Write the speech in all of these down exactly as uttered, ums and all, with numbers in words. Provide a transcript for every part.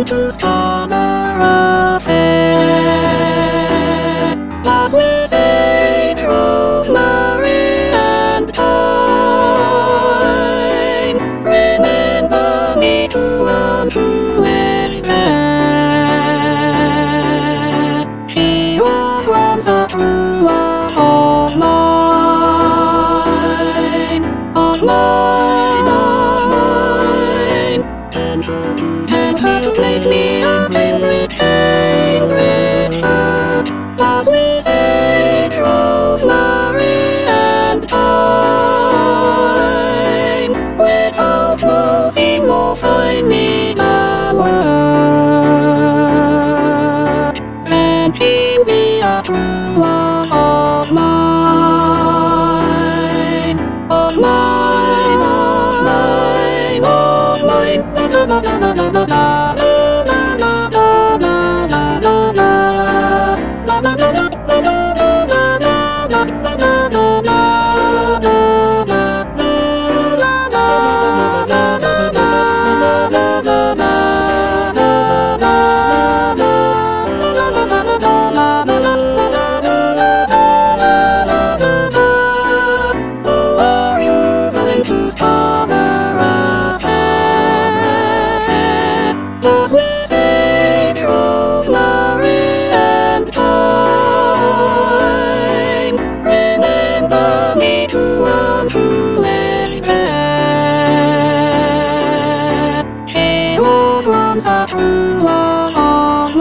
going to Scarborough Fair. Last we say Rosemary and Thyme. Remember me to run to its fair. She was once a true one of mine, of mine, of mine. Tend her to, tend her to make me a Cambridge, Cambridge shirt. Last we say Rosemary and Thyme. Without Rosie won't find me the word. Can she be a true one of mine, of mine, of mine, of mine? La la la la la la la la la la la la la la. La la la la la la la la la la. Last we say Rosemary and Thyme. Remember me to run to its fair. She was once a true one of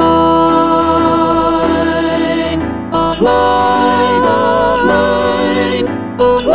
mine, of mine, of mine, of mine.